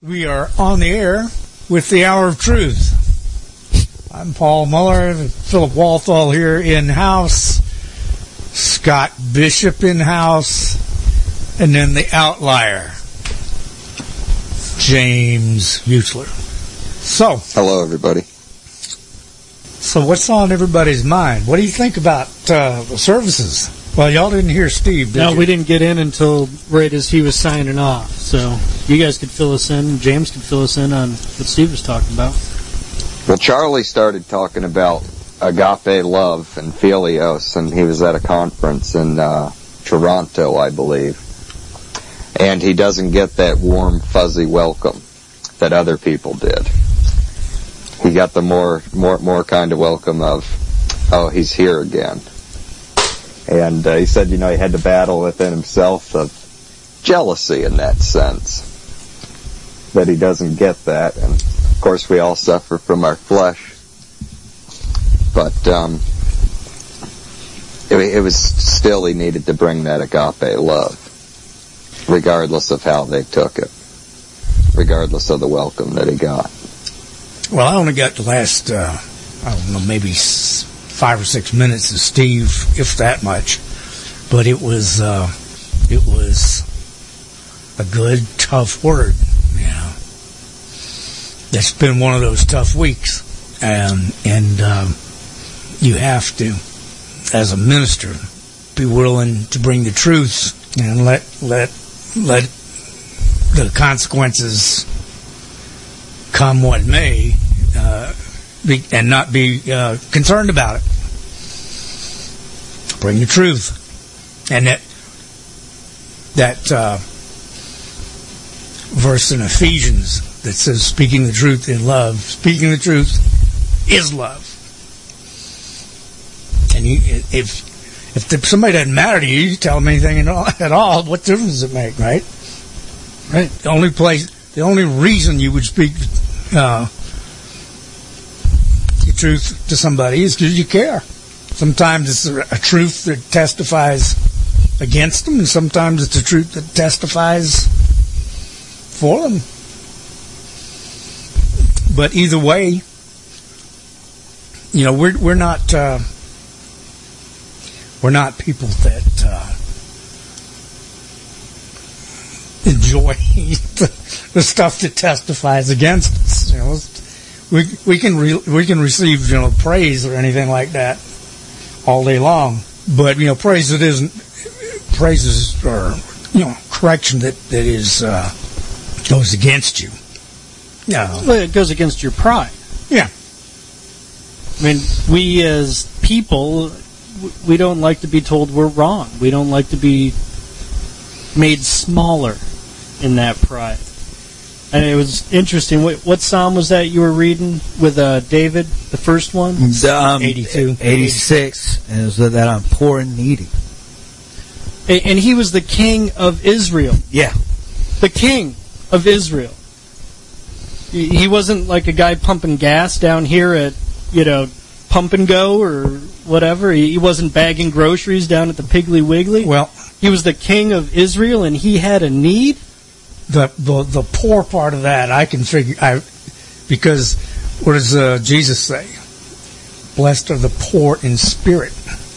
We are on the air with the Hour of Truth. I'm Paul Muller, Philip Walthall here in-house, Scott Bishop in-house, and then the outlier, James Hutzler. So, hello, everybody. So what's on everybody's mind? What do you think about the services? Well, y'all didn't hear Steve, did you? No, we didn't get in until right as he was signing off. So you guys could fill us in. James could fill us in on what Steve was talking about. Well, Charlie started talking about agape love and philios, and he was at a conference in Toronto, I believe. And he doesn't get that warm, fuzzy welcome that other people did. He got the more kind of welcome of, oh, he's here again. And he said, he had to battle within himself of jealousy in that sense, that he doesn't get that. And, of course, we all suffer from our flesh. But it was still, he needed to bring that agape love, regardless of how they took it, regardless of the welcome that he got. Well, I only got the last, maybe 5 or 6 minutes of Steve, if that much. But it was a good, tough word. It's been one of those tough weeks, and you have to, as a minister, be willing to bring the truth and let the consequences come what may. And not be concerned about it. Bring the truth. And that verse in Ephesians that says, speaking the truth in love, speaking the truth is love. And if somebody doesn't matter to you, you tell them anything at all, what difference does it make, right? Right. The only reason you would speak truth to somebody is because you care. Sometimes it's a truth that testifies against them, and sometimes it's a truth that testifies for them. But either way, we're not people that enjoy the stuff that testifies against us. We can receive praise or anything like that all day long, but praise or correction that is goes against you. Well, it goes against your pride. Yeah. I mean, we as people, we don't like to be told we're wrong. We don't like to be made smaller in that pride. And it was interesting. What psalm was that you were reading with David, the first one? 82. 86. And it was that I'm poor and needy. And he was the king of Israel. Yeah. The king of Israel. He wasn't like a guy pumping gas down here at, Pump and Go or whatever. He wasn't bagging groceries down at the Piggly Wiggly. Well, he was the king of Israel, and he had a need. The poor part of that I can figure because what does Jesus say? Blessed are the poor in spirit.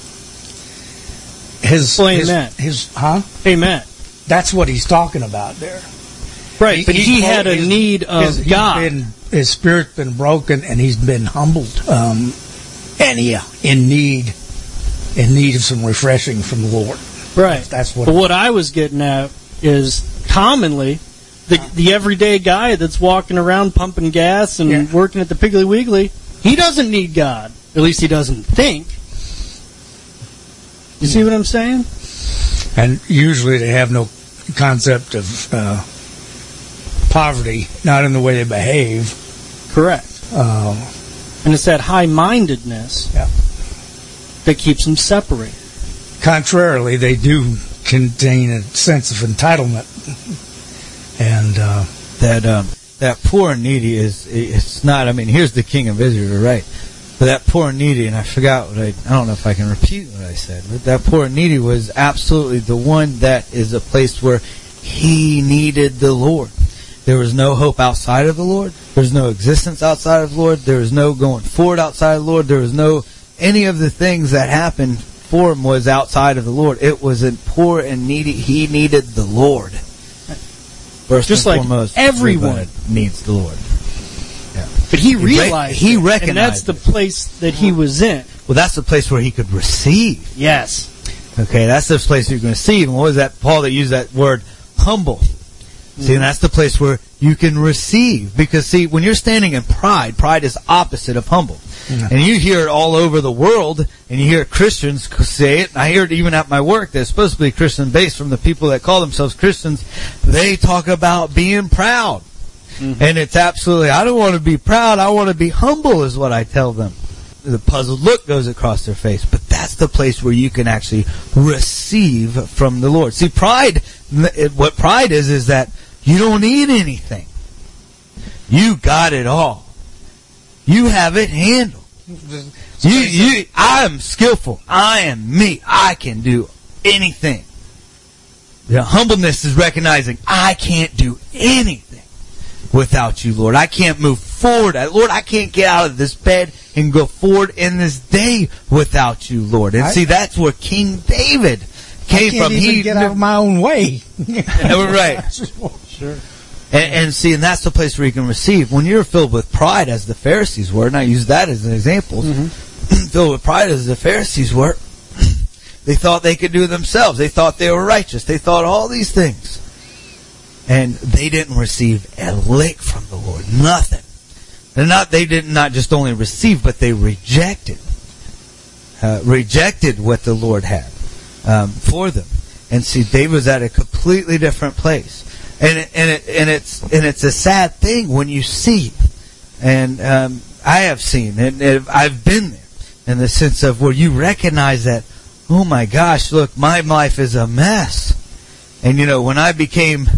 Amen. Amen. That's what he's talking about there. Right, but he had a need of God. His spirit's been broken, and he's been humbled, and in need of some refreshing from the Lord. Right. That's what. But what I was getting at is commonly the everyday guy that's walking around pumping gas and working at the Piggly Wiggly, he doesn't need God. At least he doesn't think. You see what I'm saying? And usually they have no concept of poverty, not in the way they behave. Correct. And it's that high-mindedness that keeps them separated. Contrarily, they do contain a sense of entitlement. And that poor and needy it's not, here's the king of Israel, right? But that poor and needy, and I forgot I don't know if I can repeat what I said, but that poor and needy was absolutely the one that is a place where he needed the Lord. There was no hope outside of the Lord. There's no existence outside of the Lord. There was no going forward outside of the Lord. There was no, any of the things that happened for him was outside of the Lord. It was poor and needy. He needed the Lord. First Just and like foremost, everyone needs the Lord. Yeah. But he realized he it, recognized and that's the place that he was in. Well, that's the place where he could receive. Yes. Okay, that's the place you can receive. And what was that? Paul that used that word, humble. See, and that's the place where you can receive. Because, see, when you're standing in pride, pride is opposite of humble. And you hear it all over the world, and you hear Christians say it. I hear it even at my work that's supposed to be Christian-based from the people that call themselves Christians. They talk about being proud. And it's absolutely, I don't want to be proud, I want to be humble is what I tell them. The puzzled look goes across their face. But that's the place where you can actually receive from the Lord. See, pride, what pride is that you don't need anything. You got it all. You have it handled. I am skillful. I am me. I can do anything. The humbleness is recognizing I can't do anything without you, Lord. I can't move forward. Lord, I can't get out of this bed and go forward in this day without you, Lord. And see, that's where King David came from. He get out of my own way. Right. Sure. And see, and that's the place where you can receive. When you're filled with pride, as the Pharisees were, and I use that as an example, filled with pride as the Pharisees were, they thought they could do it themselves. They thought they were righteous. They thought all these things. And they didn't receive a lick from the Lord. Nothing. They did not just only receive, but they rejected. Rejected what the Lord had for them. And see, David was at a completely different place. And it's a sad thing when you see, and I have seen, and I've been there, in the sense of where you recognize that, oh my gosh, look, my life is a mess. And when I became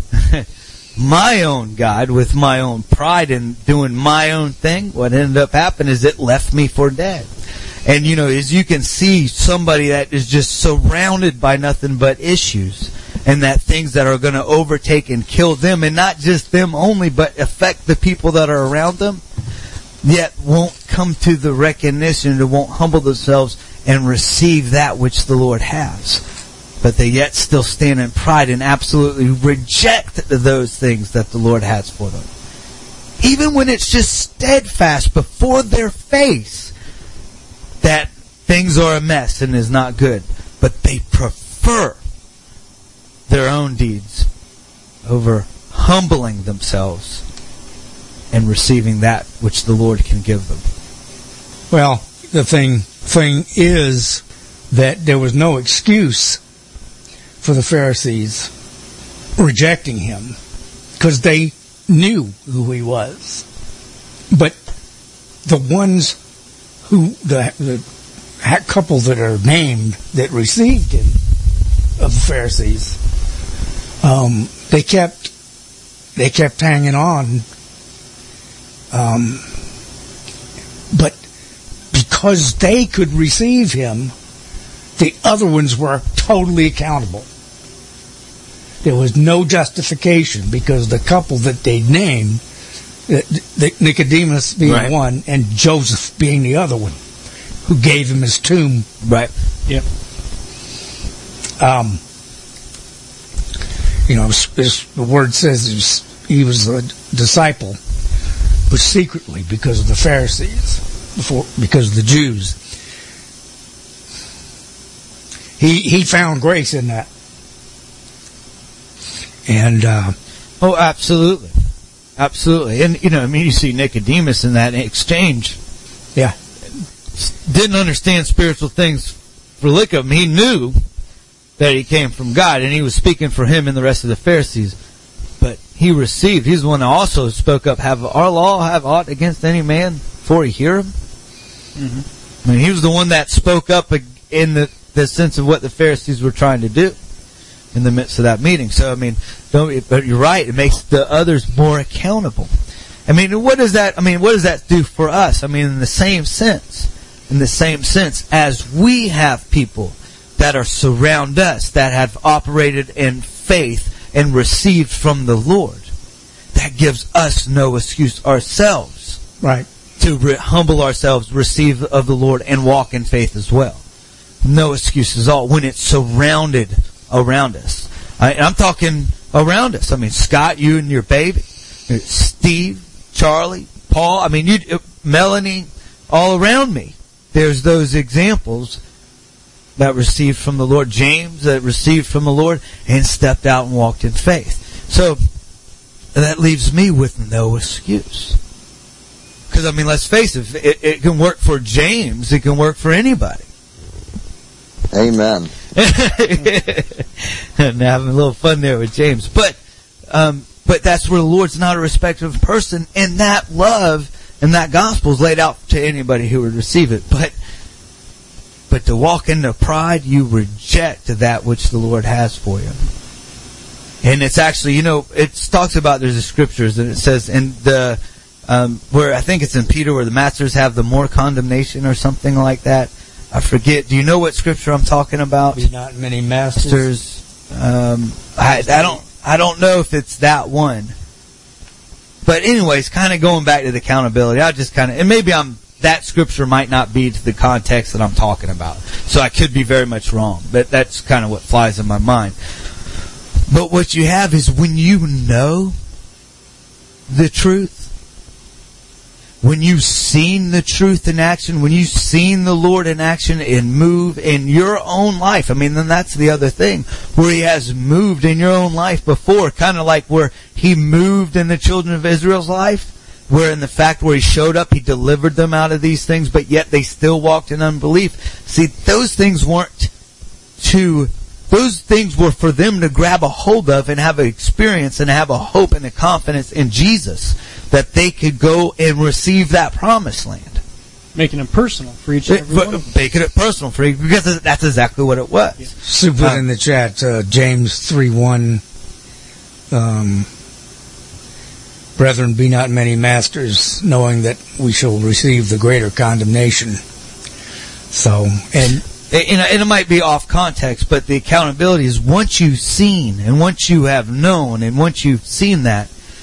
my own God with my own pride and doing my own thing, what ended up happening is it left me for dead. And as you can see, somebody that is just surrounded by nothing but issues, and that things that are going to overtake and kill them, and not just them only, but affect the people that are around them, yet won't come to the recognition, and won't humble themselves and receive that which the Lord has. But they yet still stand in pride and absolutely reject those things that the Lord has for them. Even when it's just steadfast before their face that things are a mess and is not good. But they prefer their own deeds over humbling themselves and receiving that which the Lord can give them. Well, the thing is that there was no excuse for the Pharisees rejecting him, because they knew who he was. But the ones who, the couple that are named that received him, of the Pharisees, they kept hanging on. But because they could receive him, the other ones were totally accountable. There was no justification, because the couple that they named, Nicodemus being one and Joseph being the other one, who gave him his tomb. Right. Yep. The word says he was a disciple, but secretly, because of the Pharisees, because of the Jews. He found grace in that. And oh, absolutely. Absolutely. And you see Nicodemus in that exchange. Yeah. Didn't understand spiritual things for lick of him. He knew that he came from God, and he was speaking for him and the rest of the Pharisees. But he received. He's the one that also spoke up, have our law have aught against any man before he hear him? Mm-hmm. I mean, he was the one that spoke up in the sense of what the Pharisees were trying to do in the midst of that meeting. So, but you're right, it makes the others more accountable. What does that do for us? In the same sense, as we have people that are surround us, that have operated in faith and received from the Lord, that gives us no excuse ourselves. Right. To humble ourselves, receive of the Lord, and walk in faith as well. No excuses at all when it's surrounded around us. I'm talking around us. I mean, Scott, you and your baby, Steve, Charlie, Paul, I mean, Melanie, all around me. There's those examples that received from the Lord. James, that received from the Lord and stepped out and walked in faith. So, that leaves me with no excuse. Because, I mean, let's face it, it can work for James, it can work for anybody. Amen. And having a little fun there with James. But that's where the Lord's not a respecter of person, and that love and that gospel is laid out to anybody who would receive it. But to walk into pride, you reject that which the Lord has for you. And it's actually, it talks about, there's the scriptures, and it says in the, where I think it's in Peter, where the masters have the more condemnation or something like that. I forget. Do you know what scripture I'm talking about? Be not many masters. I don't know if it's that one. But anyways, kind of going back to the accountability, and maybe that scripture might not be to the context that I'm talking about. So I could be very much wrong. But that's kind of what flies in my mind. But what you have is when you know the truth, when you've seen the truth in action, when you've seen the Lord in action and move in your own life. I mean, then that's the other thing, where He has moved in your own life before, kind of like where He moved in the children of Israel's life, where in the fact where He showed up, He delivered them out of these things, but yet they still walked in unbelief. See, those things were for them to grab a hold of and have an experience and have a hope and a confidence in Jesus, that they could go and receive that promised land. Making it personal for each and every one of them. Making it personal for each, because that's exactly what it was. Yeah. Sue put in the chat, James 3:1, Brethren, be not many masters, knowing that we shall receive the greater condemnation. So, and it might be off context, but the accountability is once you've seen and once you have known and once you've seen that,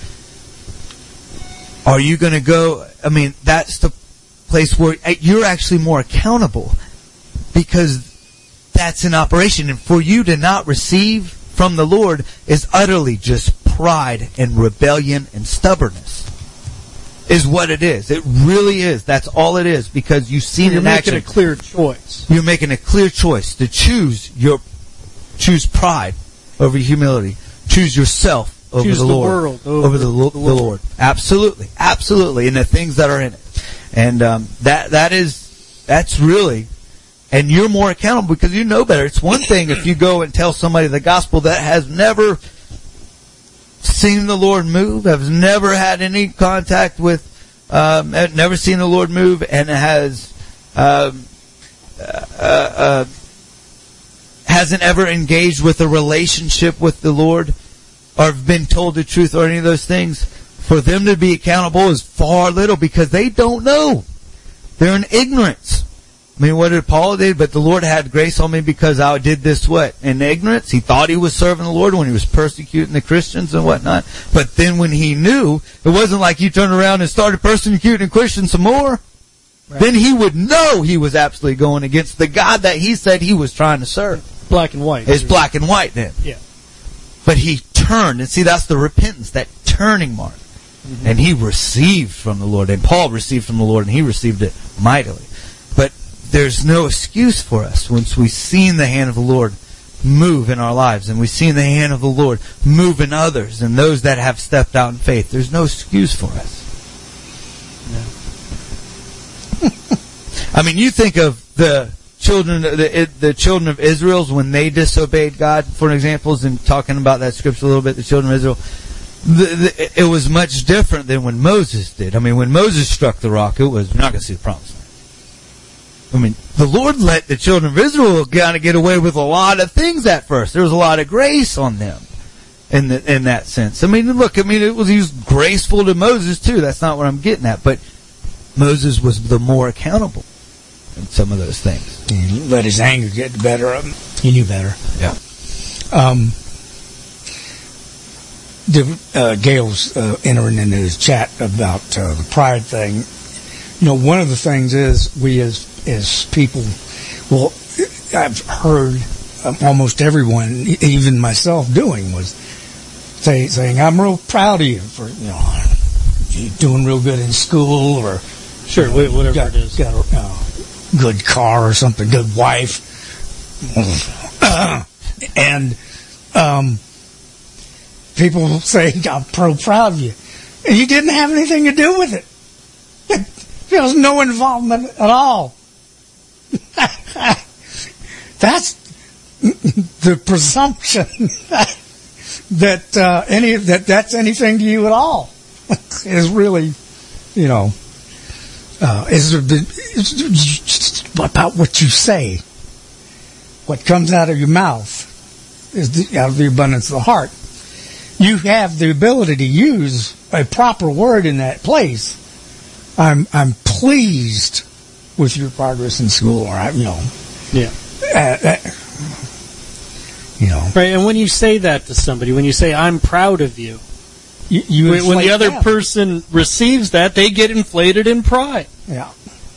are you going to go? I mean, that's the place where you're actually more accountable, because that's in operation. And for you to not receive from the Lord is utterly just pride and rebellion and stubbornness. Is what it is. It really is. That's all it is, because you've seen it in action. You're making a clear choice. You're making a clear choice to choose pride over humility. Choose yourself over the Lord. World over the Lord. Absolutely. Absolutely. And the things that are in it. And that's really, and you're more accountable because you know better. It's one thing if you go and tell somebody the gospel that has never seen the Lord move, has never had any contact with, never seen the Lord move, and has hasn't ever engaged with a relationship with the Lord, or been told the truth, or any of those things. For them to be accountable is far little, because they don't know. They're in ignorance. I mean, what did Paul do? But the Lord had grace on me because I did this what? In ignorance. He thought he was serving the Lord when he was persecuting the Christians and whatnot. But then when he knew, it wasn't like he turned around and started persecuting Christians some more. Right. Then he would know he was absolutely going against the God that he said he was trying to serve. Black and white. It's black and white then. Yeah. But he turned, and see, that's the repentance, that turning mark. Mm-hmm. And he received from the Lord, and Paul received from the Lord, and he received it mightily. But there's no excuse for us once we've seen the hand of the Lord move in our lives, and we've seen the hand of the Lord move in others, and those that have stepped out in faith. There's no excuse for us. No. I mean, you think of the children of Israel when they disobeyed God, for example, and talking about that scripture a little bit, the children of Israel. It was much different than when Moses did. I mean, when Moses struck the rock, it was, you're not going to see the promised land. I mean, the Lord let the children of Israel kind of get away with a lot of things at first. There was a lot of grace on them in that sense. I mean, look, he was graceful to Moses too. That's not what I'm getting at. But Moses was the more accountable in some of those things. He let his anger get the better of him. He knew better. Yeah. Gail's entering into his chat about the pride thing. One of the things is we as people, well, I've heard almost everyone, even myself, doing was saying, "I'm real proud of you for you doing real good in school, or sure, whatever it is, got a good car or something, good wife." And people say, "I'm proud of you," and you didn't have anything to do with it. There was no involvement at all. That's the presumption that that's anything to you at all is really, is about what you say. What comes out of your mouth is out of the abundance of the heart. You have the ability to use a proper word in that place. I'm pleased with your progress in school, or yeah. Right, and when you say that to somebody, when you say, "I'm proud of you," when the other person receives that, they get inflated in pride. Yeah.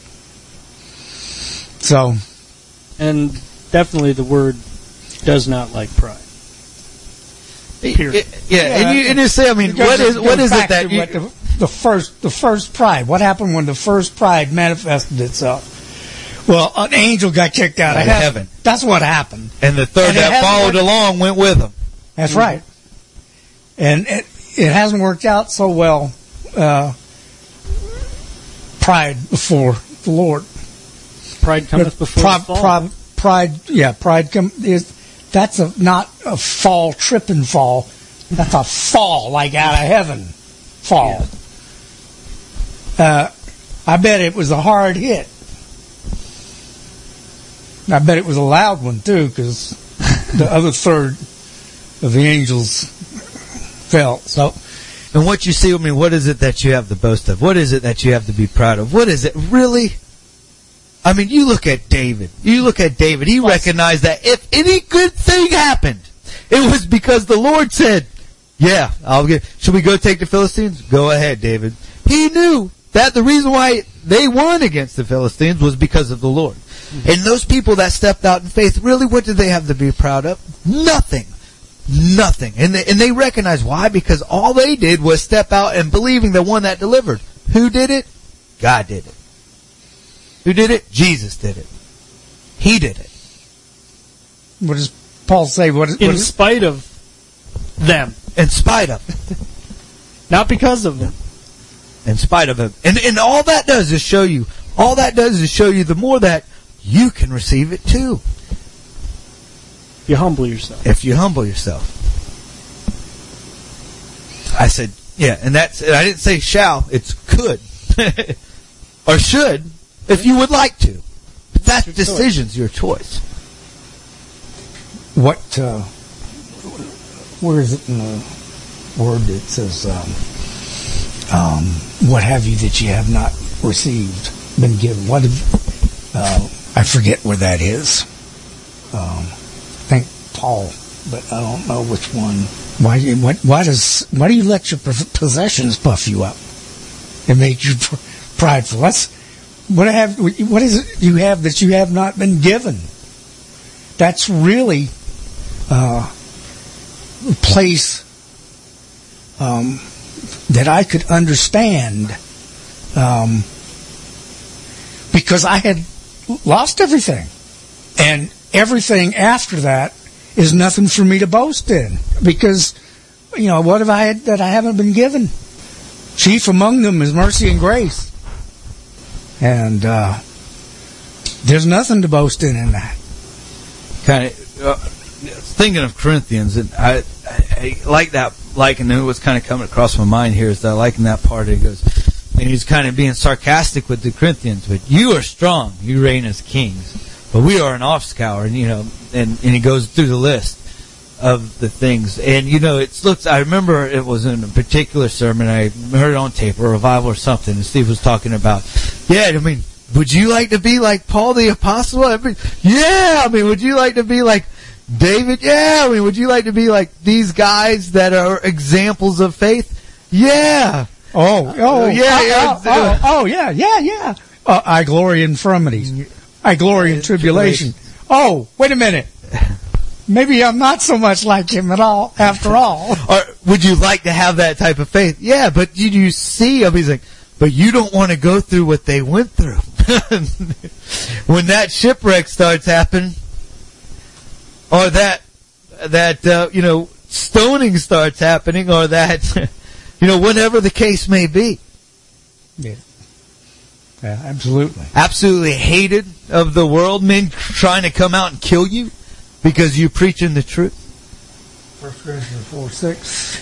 So. And definitely the word does not like pride. Period. And you say, I mean, what is it that you... The first pride. What happened when the first pride manifested itself? Well, an angel got kicked out of heaven. That's what happened. And the third that followed along went with him. That's right. And it hasn't worked out so well. Pride before the Lord. Pride cometh before the fall. Pride that's not a fall, trip and fall. That's a fall, like out of heaven fall. Yeah. I bet it was a hard hit. I bet it was a loud one, too, because the other third of the angels fell. So, and what you see, I mean, what is it that you have to boast of? What is it that you have to be proud of? What is it really? I mean, you look at David. He recognized that if any good thing happened, it was because the Lord said, "Yeah, should we go take the Philistines? Go ahead, David." He knew that the reason why they won against the Philistines was because of the Lord. Mm-hmm. And those people that stepped out in faith, really, what did they have to be proud of? Nothing. And they recognized why? Because all they did was step out and believing the one that delivered. Who did it? God did it. Who did it? Jesus did it. He did it. What does Paul say? In spite of them. In spite of. Not because of them. In spite of him. And all that does is show you. All that does is show you the more that you can receive it too. If you humble yourself. If you humble yourself. I said, yeah, and I didn't say shall, it's could. Or should, if you would like to. But that decision's your choice. Where is it in the word that says, what have you that you have not received, been given? I forget where that is. I think Paul, but I don't know which one. Why do you let your possessions puff you up and make you prideful? What is it you have that you have not been given? That's really a place that I could understand, because I had lost everything, and everything after that is nothing for me to boast in, because what have I had that I haven't been given? Chief among them is mercy and grace, and there's nothing to boast in that. Kind of thinking of Corinthians, and I like that. And what's kind of coming across my mind here is that I like in that part. It goes, and he's kind of being sarcastic with the Corinthians. But you are strong, you reign as kings. But we are an offscour, and he goes through the list of the things. And I remember it was in a particular sermon. I heard it on tape, or a revival or something. And Steve was talking about, would you like to be like Paul the Apostle? Would you like to be like David, yeah. I mean, would you like to be like these guys that are examples of faith? Yeah. Yeah. I glory in infirmities. I glory in tribulation. Oh, wait a minute. Maybe I'm not so much like him at all, after all. Or would you like to have that type of faith? Yeah, but you see him, he's like, but you don't want to go through what they went through. When that shipwreck starts happening, or that stoning starts happening, or that, whatever the case may be. Yeah. Yeah, absolutely. Absolutely hated of the world, men trying to come out and kill you because you preaching the truth. 1 Corinthians 4:6.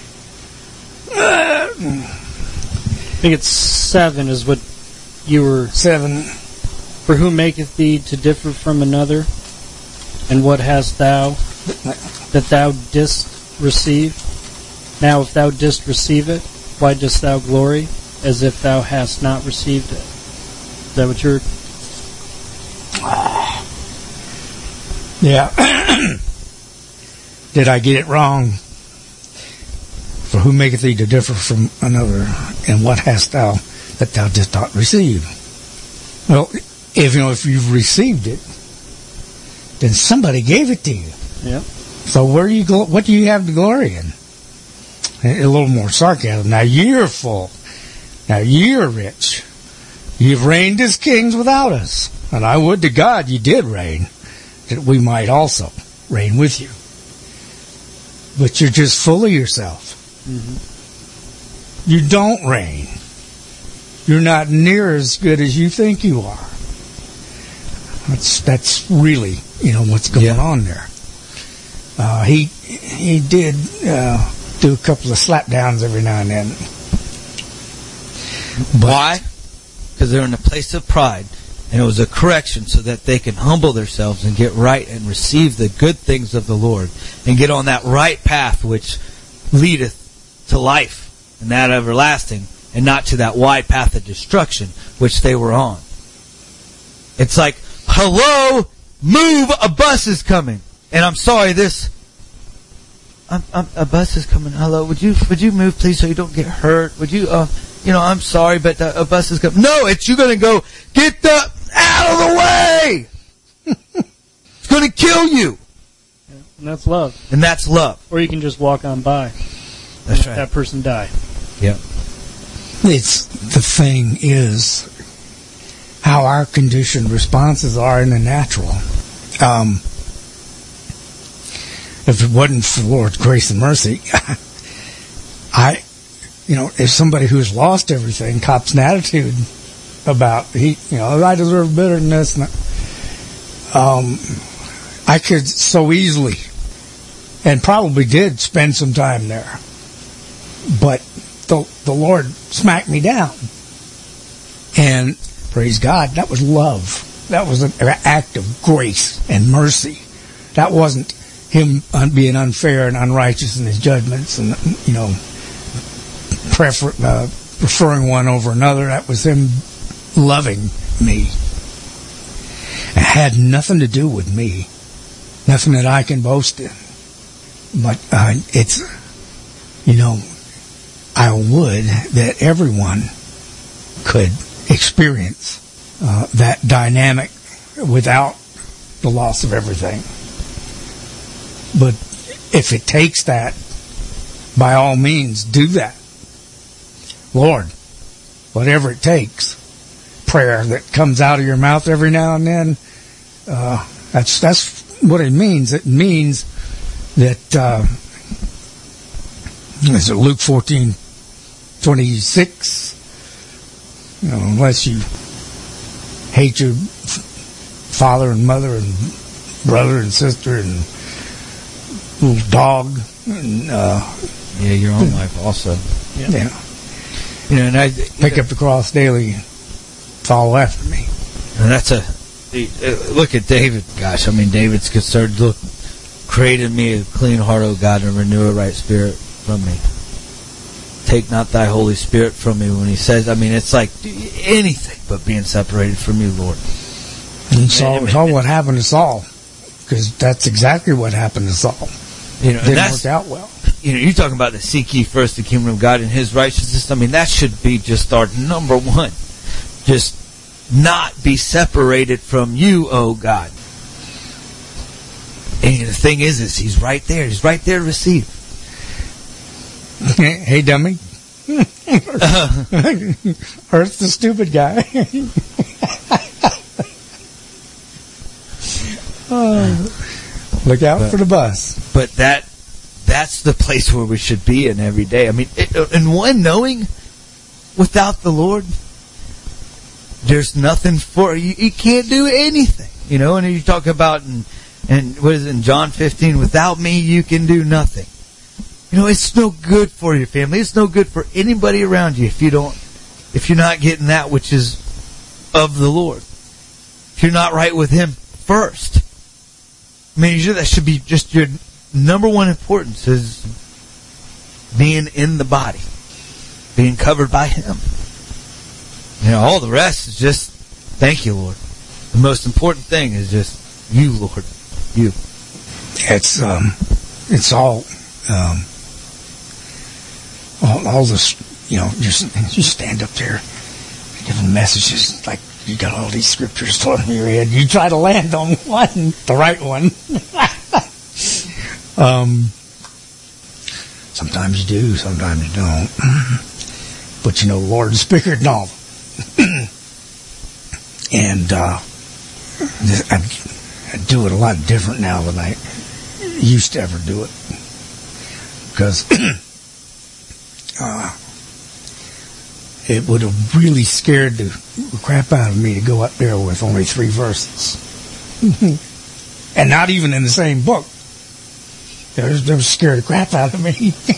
I think it's 7 is what you were... 7. For who maketh thee to differ from another? And what hast thou that thou didst receive? Now if thou didst receive it, why dost thou glory as if thou hast not received it? Is that what you're... Yeah. Did I get it wrong? For who maketh thee to differ from another? And what hast thou that thou didst not receive? Well, if you've received it, then somebody gave it to you. Yep. So what do you have to glory in? A little more sarcasm. Now you're full. Now you're rich. You've reigned as kings without us. And I would to God you did reign, that we might also reign with you. But you're just full of yourself. Mm-hmm. You don't reign. You're not near as good as you think you are. That's really, what's going on there. He did do a couple of slapdowns every now and then. Why? Because they're in a place of pride, and it was a correction so that they can humble themselves and get right and receive the good things of the Lord and get on that right path which leadeth to life and that everlasting, and not to that wide path of destruction which they were on. It's like, hello, move, a bus is coming. And I'm sorry, a bus is coming. Hello, would you move please so you don't get hurt? Would you, I'm sorry, but a bus is coming. No, you're going to go, get out of the way! It's going to kill you! Yeah, and that's love. And that's love. Or you can just walk on by. That's right. That person die. Yep. The thing is how our conditioned responses are in the natural. If it wasn't for the Lord's grace and mercy, if somebody who's lost everything cops an attitude about I deserve better than this, I could so easily, and probably did, spend some time there, but the Lord smacked me down, and praise God, that was love. That was an act of grace and mercy. That wasn't him being unfair and unrighteous in his judgments and preferring one over another. That was him loving me. It had nothing to do with me, nothing that I can boast in. But it's, I would that everyone could experience that dynamic without the loss of everything. But if it takes that, by all means, do that. Lord, whatever it takes, prayer that comes out of your mouth every now and then, that's what it means. It means that, is it Luke 14:26? Unless you hate your father and mother and brother and sister and little dog and your own life also. Yeah. And I pick up the cross daily, follow after me. And that's look at David. Gosh, David's concerned. Look, create in me a clean heart, O God, and renew a right spirit from me. Take not thy Holy Spirit from me. When he says, it's like anything but being separated from you, Lord. And Saul, what happened to Saul? because that's exactly what happened to Saul. Didn't work out well. You're talking about the seek ye first the kingdom of God and His righteousness. I mean, that should be just our number one. Just not be separated from you, oh God. And the thing is He's right there. He's right there to receive. Hey, dummy. Earth's the stupid guy. Look out for the bus. But that's the place where we should be in every day. I mean, and one knowing without the Lord, there's nothing for you. You can't do anything. And you talk about and what is it in John 15? Without me, you can do nothing. It's no good for your family. It's no good for anybody around you if you're not getting that which is of the Lord. If you're not right with Him first. I mean, that should be just your number one importance is being in the body, being covered by Him. All the rest is just, thank you, Lord. The most important thing is just you, Lord. You. It's all this, you stand up there giving messages like you got all these scriptures thrown in your head. You try to land on one, the right one. Sometimes you do, sometimes you don't. But the Lord's bigger than all. And I do it a lot different now than I used to ever do it. Because it would have really scared the crap out of me to go up there with only 3 verses. And not even in the same book. They were scared the crap out of me.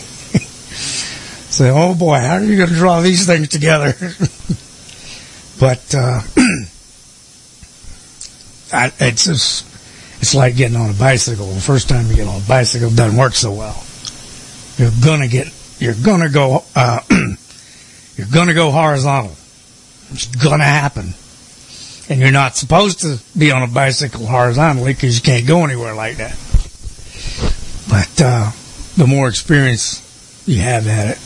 So, oh boy, how are you going to draw these things together? But it's like getting on a bicycle. The first time you get on a bicycle, it doesn't work so well. You're gonna go horizontal. It's gonna happen. And you're not supposed to be on a bicycle horizontally because you can't go anywhere like that. But the more experience you have at it,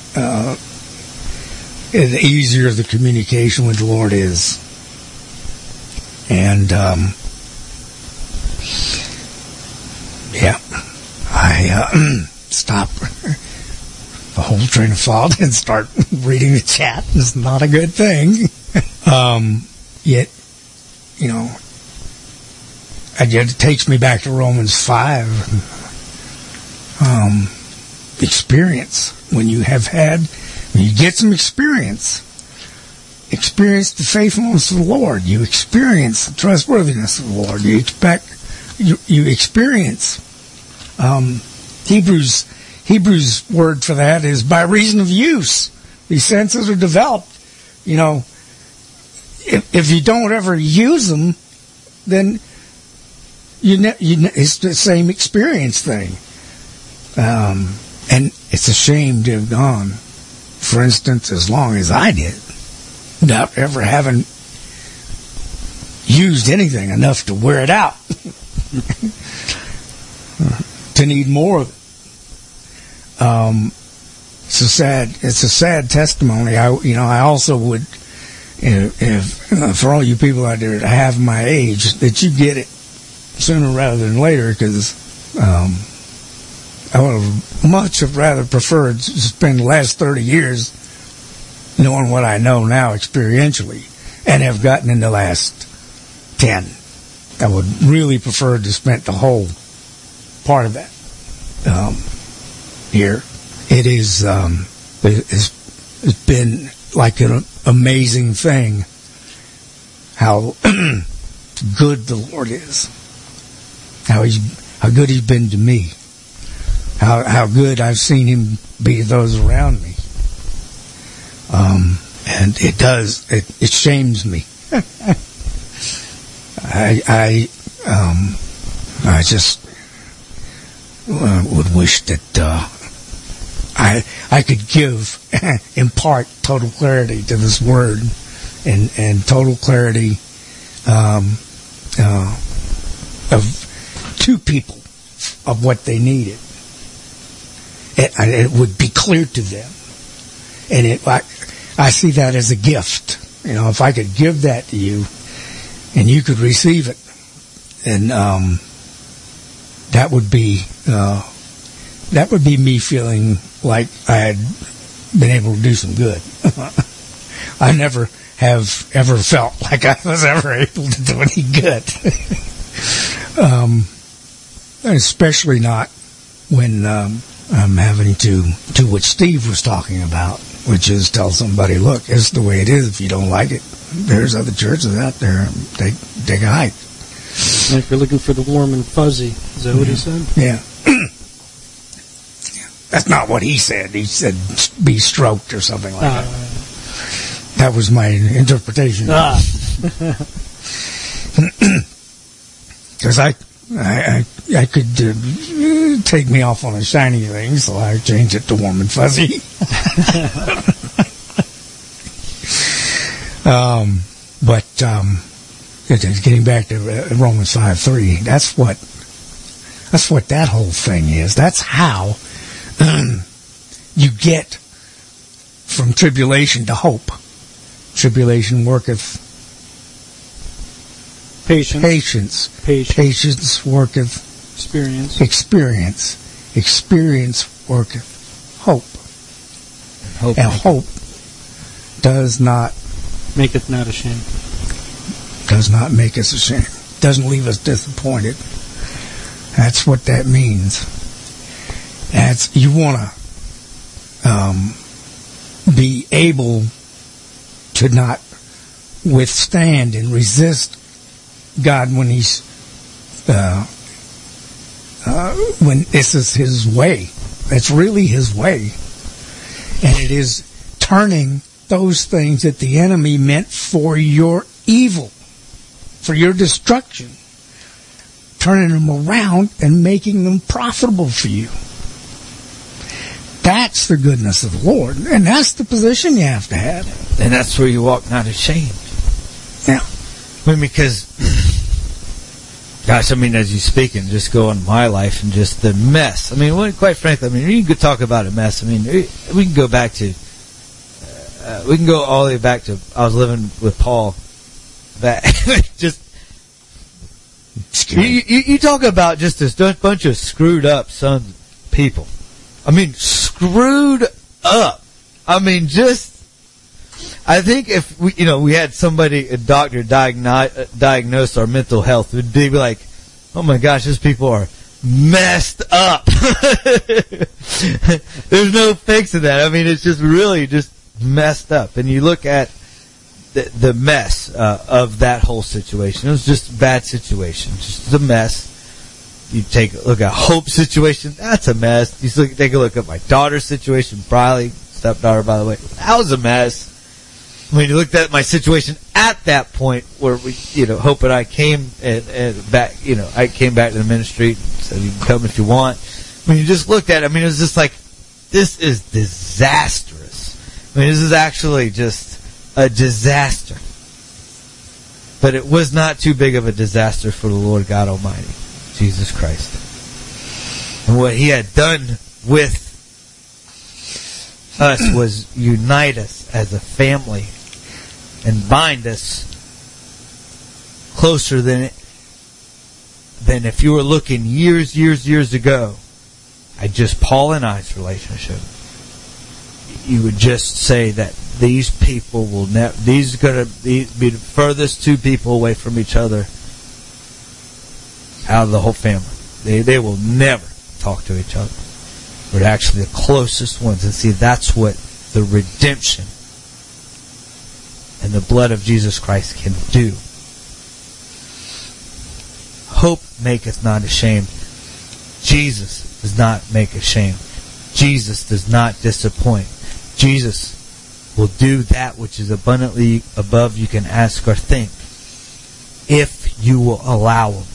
the easier the communication with the Lord is. And I stop the whole train of thought and start reading the chat. It's not a good thing. Yet, it takes me back to Romans 5. Experience. When you get some experience the faithfulness of the Lord. You experience the trustworthiness of the Lord. You experience. Hebrews word for that is by reason of use. These senses are developed. If you don't ever use them, then it's the same experience thing. And it's a shame to have gone, for instance, as long as I did, without ever having used anything enough to wear it out. To need more of it. It's a sad testimony. I also would, if for all you people out there that have my age, that you get it sooner rather than later, because I would have much have rather preferred to spend the last 30 years knowing what I know now experientially and have gotten in the last 10. I would really prefer to spend the whole part of that here. It is it's been like an amazing thing how good the Lord is, how good He's been to me, how good I've seen Him be to those around me, and it shames me. I just would wish that I could impart total clarity to this word, and total clarity of to people of what they needed. It would be clear to them. And I see that as a gift. If I could give that to you and you could receive it, and that would be me feeling like I had been able to do some good. I never have ever felt like I was ever able to do any good. Especially not when I'm having to do what Steve was talking about, which is tell somebody, look, it's the way it is. If you don't like it, there's other churches out there. Take a hike. And if you're looking for the warm and fuzzy, is that what he said? Yeah. That's not what he said. He said be stroked or something like that. That was my interpretation. Because I could take me off on a shiny thing, so I changed it to warm and fuzzy. Getting back to Romans 5:3, that's what that whole thing is. That's how you get from tribulation to hope. Tribulation worketh patience. Patience worketh experience. Experience worketh hope. And hope does not maketh not ashamed. Does not make us ashamed. Doesn't leave us disappointed. That's what that means. You want to be able to not withstand and resist God when He's when this is His way. That's really His way, and it is turning those things that the enemy meant for your evil, for your destruction, turning them around and making them profitable for you. That's the goodness of the Lord, and that's the position you have to have. And that's where you walk not ashamed. Yeah. Because, gosh, as you speak and just go on my life and just the mess. Quite frankly, you can talk about a mess. We can go back to, we can go all the way back to, I was living with Paul. That just, you talk about just this bunch of screwed up people. Screwed up. I think if we had a doctor diagnose our mental health, they'd be like, oh my gosh, these people are messed up. There's no fixing that. It's just really just messed up. And you look at the mess of that whole situation. It was just a bad situation, just a mess. You take a look at Hope's situation, that's a mess. You take a look at my daughter's situation, Briley, stepdaughter, by the way, that was a mess. You looked at my situation at that point where we, Hope and I came and back, I came back to the ministry and said, you can come if you want. You just looked at it, it was just like, this is disastrous. This is actually just a disaster. But it was not too big of a disaster for the Lord God Almighty, Jesus Christ. And what He had done with us was unite us as a family and bind us closer than if you were looking years ago at just Paul and I's relationship. You would just say that these people will never, these are going to be the furthest two people away from each other out of the whole family. They will never talk to each other. But actually the closest ones. And see, that's what the redemption and the blood of Jesus Christ can do. Hope maketh not ashamed. Jesus does not make ashamed. Jesus does not disappoint. Jesus will do that which is abundantly above you can ask or think, if you will allow Him.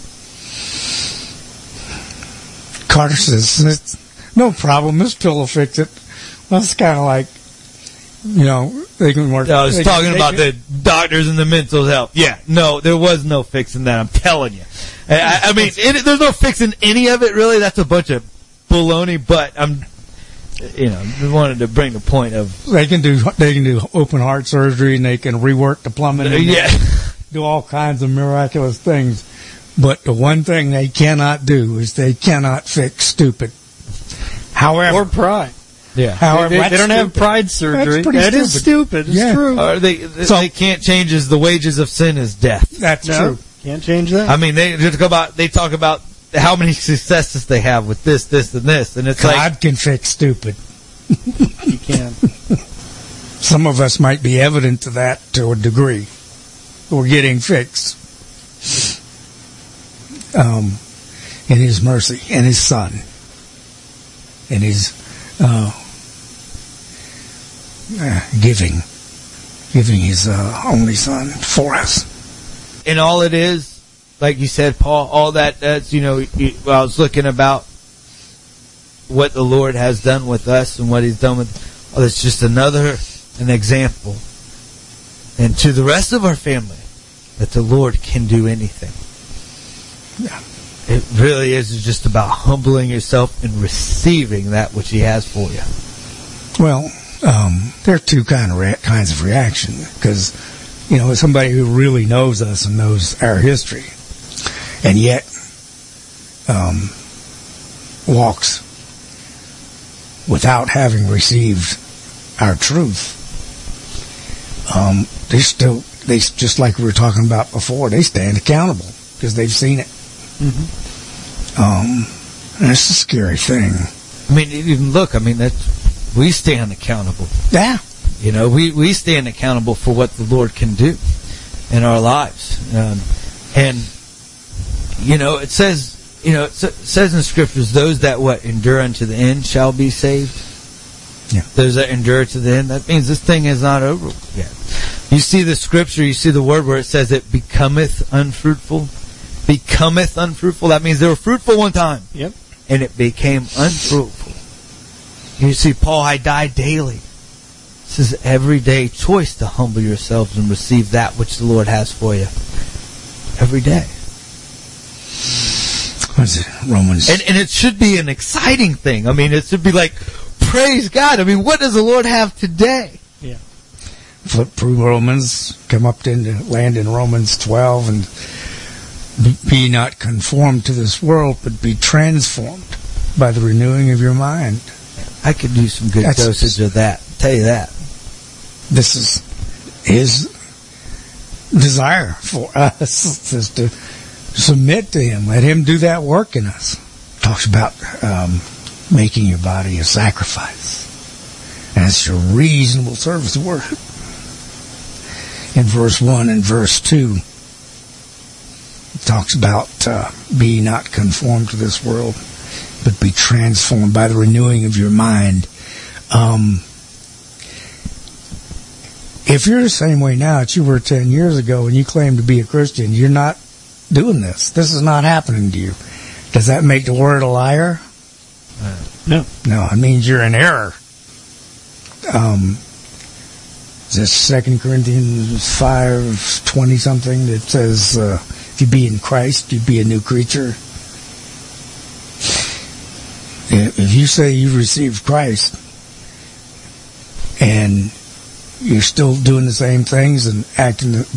Carter says, no problem, this pill will fix it. Well, it's kind of like, they can work. I was talking about the doctors and the mental health. Yeah, no, there was no fixing that. I'm telling you. I mean, there's no fixing any of it, really. That's a bunch of baloney, but just wanted to bring the point of they can do open heart surgery, and they can rework the plumbing. Do all kinds of miraculous things. But the one thing they cannot do is they cannot fix stupid. However, or pride. Yeah. However, they don't have pride surgery. That is stupid. It's true. They can't change the wages of sin is death. That's true. Can't change that. Uh, I mean, they talk about how many successes they have with this, and this, and it's God can fix stupid. He can. Some of us might be evident to that to a degree. We're getting fixed. In His mercy, and His Son, and His giving His only Son for us. And all it is, like you said, Paul, all that's, I was looking about what the Lord has done with us and what He's done with, it's just an example. And to the rest of our family, that the Lord can do anything. Yeah. It really is just about humbling yourself and receiving that which He has for you. Well, there are two kinds of reaction, because somebody who really knows us and knows our history, and yet walks without having received our truth. They just like we were talking about before, they stand accountable because they've seen it. Mm-hmm. And it's a scary thing. I mean, even look, we stand accountable. Yeah. We stand accountable for what the Lord can do in our lives. It says in Scriptures, those that endure unto the end shall be saved. Yeah. Those that endure to the end. That means this thing is not over yet. You see the Scripture, you see the word where it says it becometh unfruitful. Becometh unfruitful. That means they were fruitful one time. Yep. And it became unfruitful. You see, Paul, I die daily. This is everyday choice to humble yourselves and receive that which the Lord has for you. Every day. What is it? Romans. And it should be an exciting thing. It should be like, praise God. What does the Lord have today? Yeah. Flip through Romans, come up to land in Romans 12, and be not conformed to this world, but be transformed by the renewing of your mind. I could do some good dosage of that. I'll tell you that. This is His desire for us, is to submit to Him. Let Him do that work in us. Talks about making your body a sacrifice. And it's your reasonable service of worship. In verse 1 and verse 2, it talks about be not conformed to this world, but be transformed by the renewing of your mind. If you're the same way now that you were 10 years ago and you claim to be a Christian, you're not doing this. This is not happening to you. Does that make the word a liar? No. No, it means you're in error. Is this 2 Corinthians 5:20 something that says, if you be in Christ, you be a new creature? If you say you received Christ and you're still doing the same things and acting the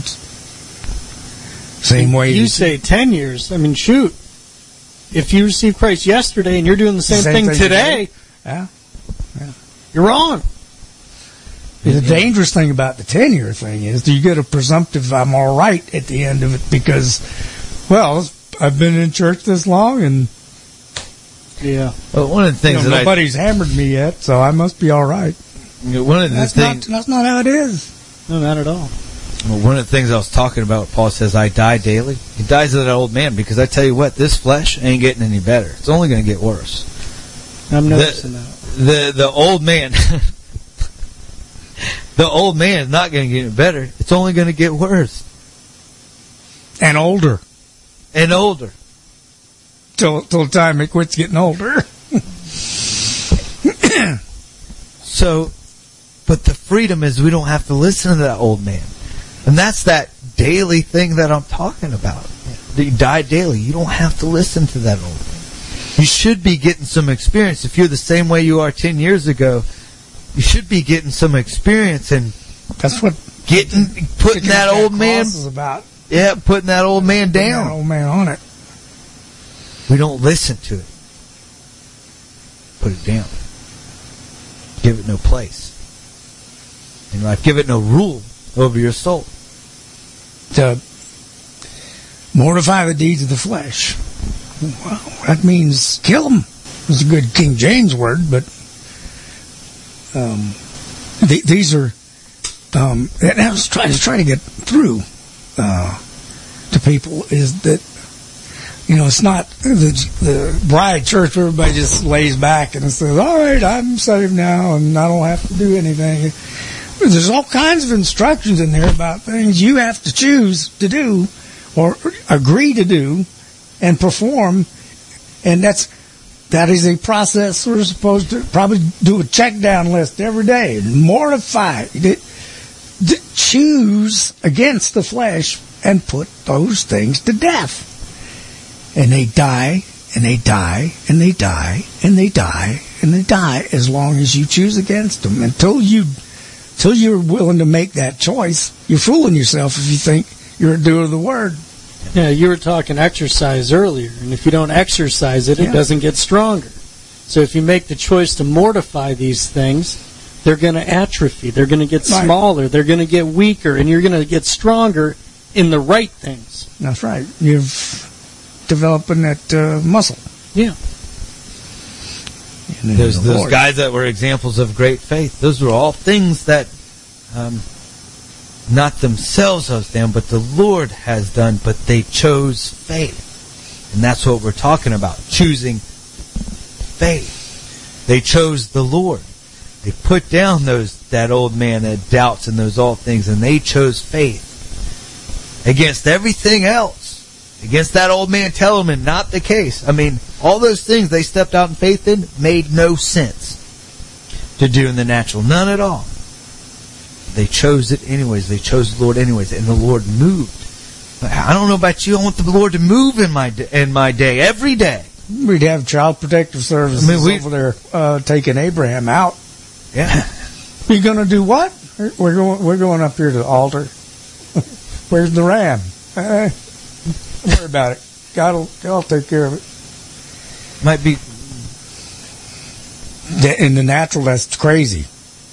same way. You say 10 years. Shoot. If you received Christ yesterday and you're doing the same thing today, yeah. You're wrong. The dangerous thing about the 10-year thing is you get a presumptive I'm all right at the end of it because, well, I've been in church this long and yeah. Well, one of the things nobody's hammered me yet, so I must be all right. One of the things that's not how it is. No, not at all. Well, one of the things I was talking about, Paul says, I die daily. He dies of that old man because I tell you what, this flesh ain't getting any better. It's only going to get worse. I'm noticing that. The old man, the old man is not going to get any better. It's only going to get worse. And older. And older. Till the time it quits getting older. So, but the freedom is we don't have to listen to that old man. And that's that daily thing that I'm talking about. That you die daily. You don't have to listen to that old thing. You should be getting some experience. If you're the same way you are 10 years ago, you should be getting some experience and that's what putting that old man is about. Yeah, putting that old man down. That old man on it. We don't listen to it. Put it down. Give it no place in life. Give it no rule over your soul. To mortify the deeds of the flesh. Well, that means kill them. It's a good King James word, but these are. And I was trying to get through to people is that, you know, it's not the bride church where everybody just lays back and says, all right, I'm saved now and I don't have to do anything. There's all kinds of instructions in there about things you have to choose to do or agree to do and perform, and that is a process we're supposed to probably do a check down list every day and mortify. Choose against the flesh and put those things to death. And they die, and they die, and they die, and they die, and they die as long as you choose against them. Until you're willing to make that choice, you're fooling yourself if you think you're a doer of the word. Yeah, you were talking exercise earlier, and if you don't exercise it, it doesn't get stronger. So if you make the choice to mortify these things, they're going to atrophy. They're going to get smaller. They're going to get weaker, and you're going to get stronger in the right things. That's right. You're developing that muscle. Yeah. There's those guys that were examples of great faith. Those were all things that not themselves has done, but the Lord has done, but they chose faith. And that's what we're talking about, choosing faith. They chose the Lord. They put down that old man that doubts and those all things, and they chose faith against everything else. Against that old man telling them not the case. I mean, all those things they stepped out in faith in made no sense to do in the natural. None at all. They chose it anyways. They chose the Lord anyways, and the Lord moved. I don't know about you. I want the Lord to move in my day, every day. We'd have Child Protective Services over there taking Abraham out. Yeah. You going to do what? We're going up here to the altar. Where's the ram? Don't worry about it. God'll take care of it. Might be in the natural. That's crazy.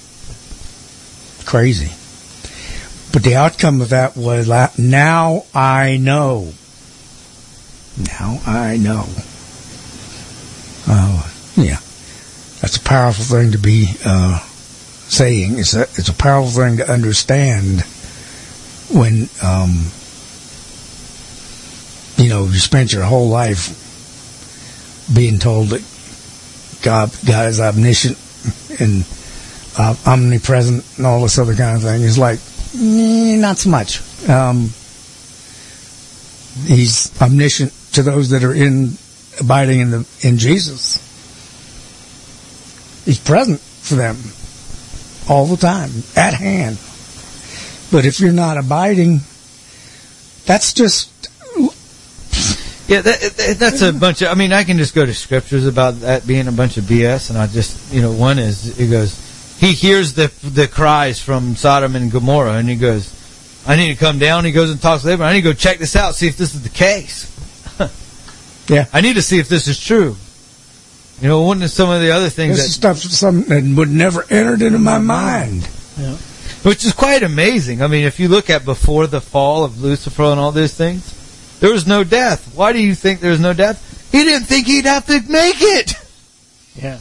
Crazy. But the outcome of that was, now I know. Now I know. Yeah. That's a powerful thing to be saying. It's a powerful thing to understand when you spent your whole life being told that God is omniscient and omnipresent and all this other kind of thing. It's like, not so much. He's omniscient to those that are abiding in Jesus. He's present for them all the time, at hand. But if you're not abiding, that's just... Yeah, that's a bunch of... I mean, I can just go to scriptures about that being a bunch of BS, and I just... one is, he goes... He hears the cries from Sodom and Gomorrah, and he goes, I need to come down. He goes and talks to Abraham. I need to go check this out, see if this is the case. Yeah. I need to see if this is true. One of some of the other things this stuff's something that would never entered into my mind. Yeah. Which is quite amazing. I mean, if you look at before the fall of Lucifer and all those things, there was no death. Why do you think there was no death? He didn't think he'd have to make it. Yeah.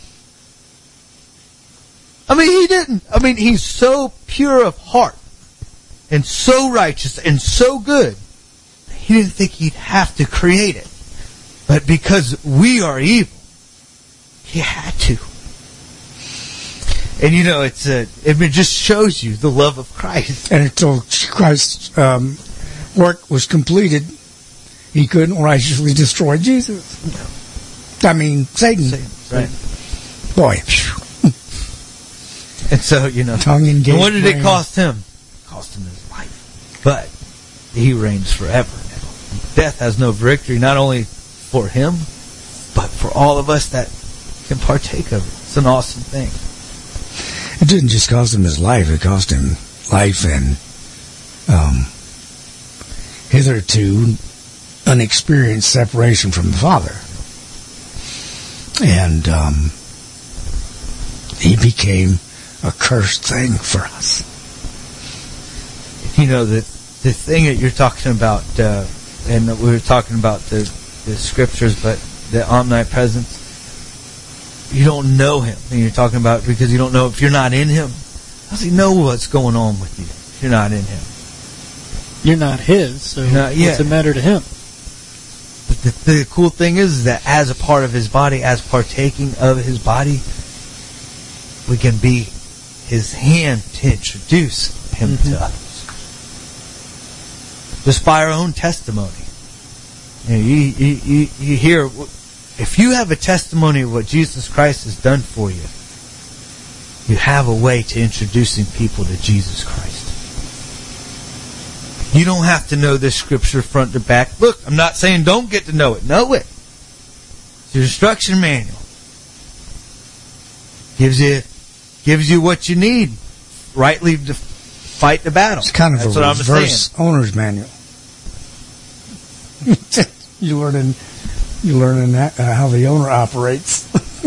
I mean, he didn't. I mean, he's so pure of heart and so righteous and so good. He didn't think he'd have to create it. But because we are evil, he had to. And it just shows you the love of Christ. And until Christ's work was completed, he couldn't righteously destroy Jesus. I mean, Satan. Right. Boy. And so, tongue engaged. And what did it cost him? It cost him his life. but he reigns forever now. Death has no victory, not only for him, but for all of us that can partake of it. It's an awesome thing. It didn't just cost him his life, it cost him life and hitherto unexperienced separation from the Father. And he became a cursed thing for us. You know, the thing that you're talking about, and we were talking about the scriptures, but the omnipresence, you don't know him. And you're talking about because you don't know if you're not in him. How does he know what's going on with you if you're not in him? You're not his, so what's it matter to him? But the cool thing is that as a part of his body, as partaking of his body, we can be his hand to introduce him to others. Just by our own testimony. You know, you hear, if you have a testimony of what Jesus Christ has done for you, you have a way to introducing people to Jesus Christ. You don't have to know this scripture front to back. Look, I'm not saying don't get to know it. Know it. It's your instruction manual. Gives you what you need, rightly to fight the battle. It's kind of That's a what reverse owner's manual. You're learning that, how the owner operates.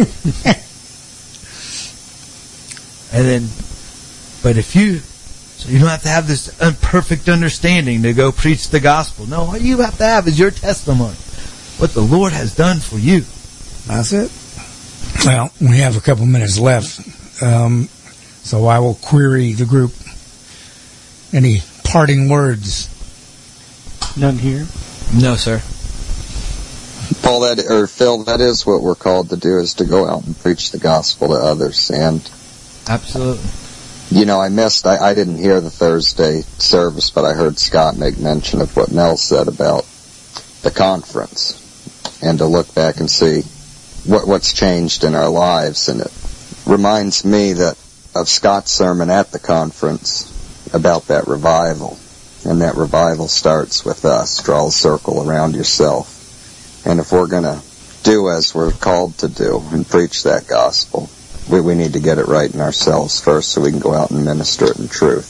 And then, but if you, so you don't have to have this perfect understanding to go preach the gospel. No, what you have to have is your testimony. What the Lord has done for you. That's it. Well, we have a couple minutes left. So I will query the group. Any parting words? None here. No, sir. Paul, Phil, that is what we're called to do, is to go out and preach the gospel to others. And absolutely. You know, I didn't hear the Thursday service, but I heard Scott make mention of what Mel said about the conference, and to look back and see what's changed in our lives. And it reminds me of Scott's sermon at the conference about that revival. And that revival starts with us. Draw a circle around yourself. And if we're going to do as we're called to do and preach that gospel, we need to get it right in ourselves first so we can go out and minister it in truth.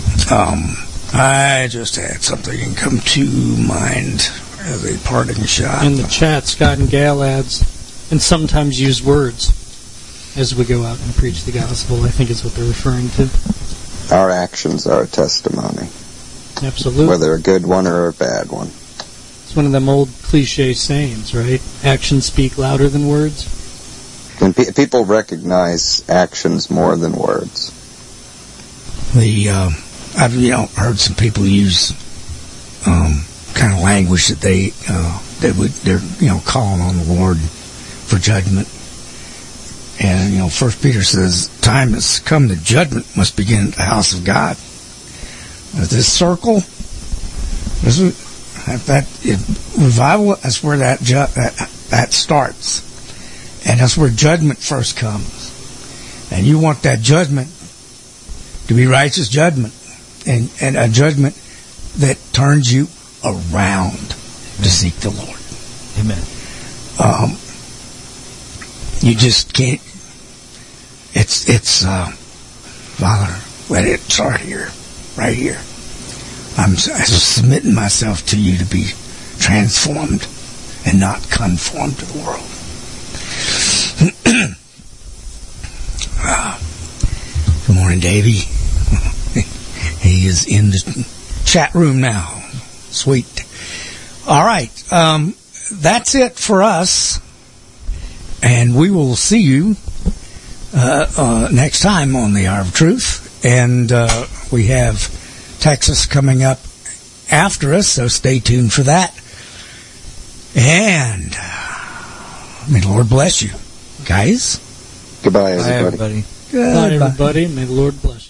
I just had something come to mind as a parting shot. In the chat, Scott and Gail adds, and sometimes use words as we go out and preach the gospel, I think is what they're referring to. Our actions are a testimony. Absolutely. Whether a good one or a bad one. It's one of them old cliche sayings, right? Actions speak louder than words. And people recognize actions more than words. I've heard some people use kind of language that they're calling on the Lord for judgment. And First Peter says, "Time has come that judgment must begin at the house of God." This circle, revival, that's where that starts. And that's where judgment first comes. And you want that judgment to be righteous judgment. And a judgment that turns you around to seek the Lord. Amen. You just can't. It's Father, let it start here, right here. I'm submitting myself to you to be transformed and not conformed to the world. Good morning, Davey. He is in the chat room now. Sweet. All right. That's it for us. And we will see you next time on the Hour of Truth. And we have Texas coming up after us, so stay tuned for that. And may the Lord bless you. Guys? Goodbye, everybody. Goodbye, everybody. May the Lord bless you.